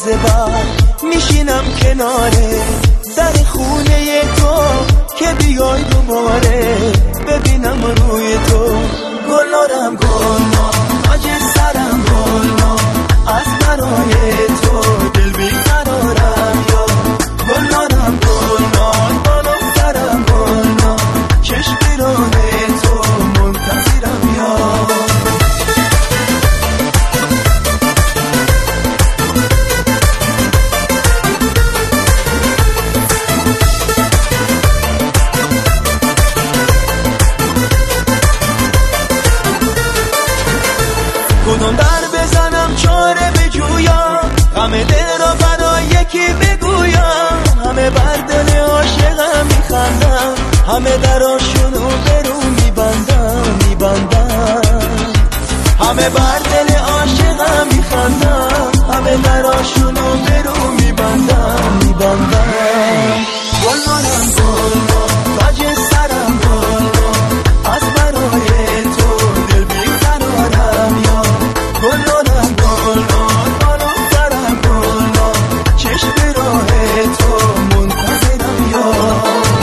لحظه بعد میشینم کناره در خونه تو که بیای دوباره ببینم روی تو گلنارم گلنار تاج سرم گلنار از برای تو دل بیقرارم یا گلنارم گلنار بالا سرم گلنار چشم راه تو منتظرم یا کدوم در بزنم چاره بجویم غم دل را برای یکی بگویم همه بر دل عاشقم میخندم همه دراشونو برو میبندم همه بر دل عاشقم میخندم همه دراشونو برو میبندم گلنارم گلنار تاج سرم گلنار از برای تو دل بیقرارم یا گلنارم گلنار بالا سرم گلنار چشم راه تو منتظرم یا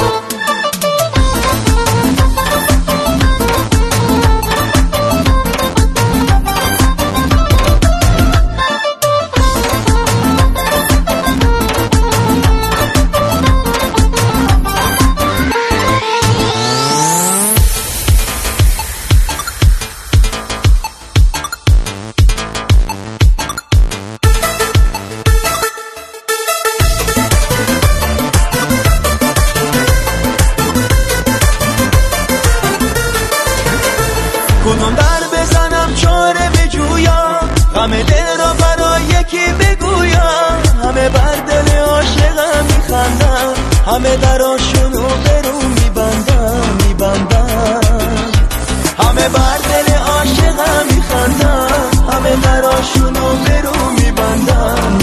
کدوم در بزنم چاره بجویم غم دل را برای یکی بگویم همه بر دل عاشقم میخندم همه دراشونو برو میبندم همه بر دل عاشقم میخندم همه دراشونو برو میبندم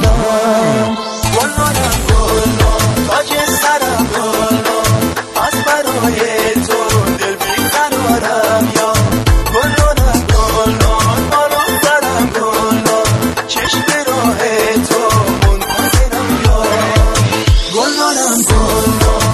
گلنارم گلنار تاج سرم گلنار از برای تو دل بیقرارم یا گلنارم گلنار بالا سرم گلنار چشم راه تو منتظرم یا گلنارم گلنار